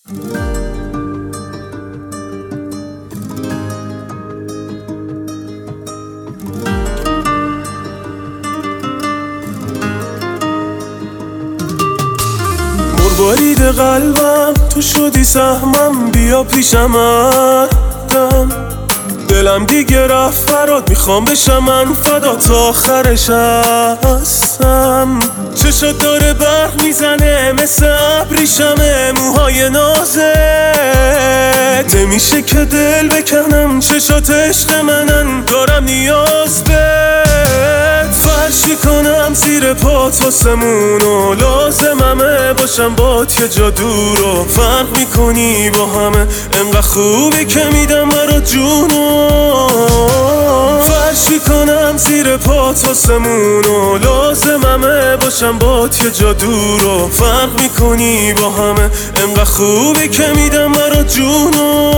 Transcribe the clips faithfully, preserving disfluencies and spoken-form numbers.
برید قلبم تو شدی سهمم، بیا پیشم دم دلم دیگه رفت فرات، میخوام بشم من فدا تا آخرش هستم. چشات داره برق میزنه مثل ابریشمه، موهای نازت نمیشه که دل بکنم، چشات عشق منن دارم نیاز بهت. فرش میکنم زیر پات آسمونو، لازممه باشم بات یه جا دورو، فرق میکنی با همه انقدر خوبی که میدم برات جونو. فرش میکنم زیر پات آسمونو، لازممه باشم بات یه جا دورو، فرق میکنی با همه انقدر خوبی که میدم برات جونو.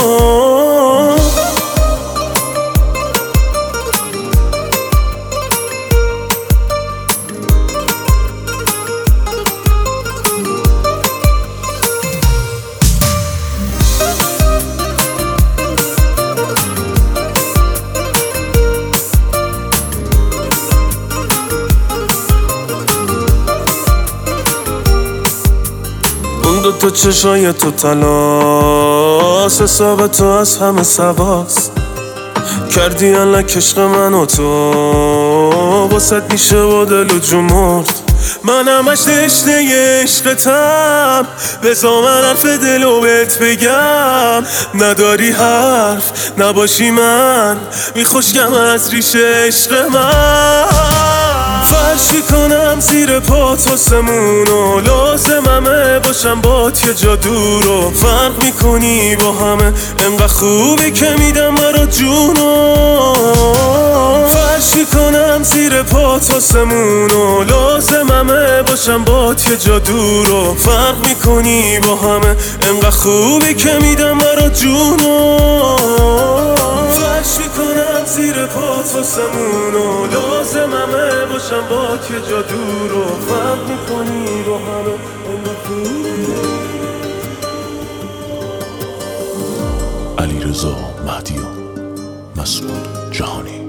دو تا چشای تو تلاس، حساب تو از همه سواست، کردی انلک عشق من و تو، واسط میشه با دل و جو مرد. من همش تشنه عشقتم، بذار من حرف دلو بهت بگم. نداری حرف نباشی من میخوشگم از ریشه عشق من. فرش میکنم زیر پات آسمونو، لازممه باشم بات یه جا دورو، فرق میکنی با همه انقدر خوبی که میدم برات جونو. فرش میکنم زیر پات آسمونو، لازممه باشم بات یه جا دورو، فرق میکنی با همه انقدر خوبی که میدم برات جونو. فرش میکنم زیر پات آسمونو، لازممه باشم بات یه جا دورو، فرق میکنی با همه انقدر خوبی. علیرضا مهدیان، مسعود جهانی.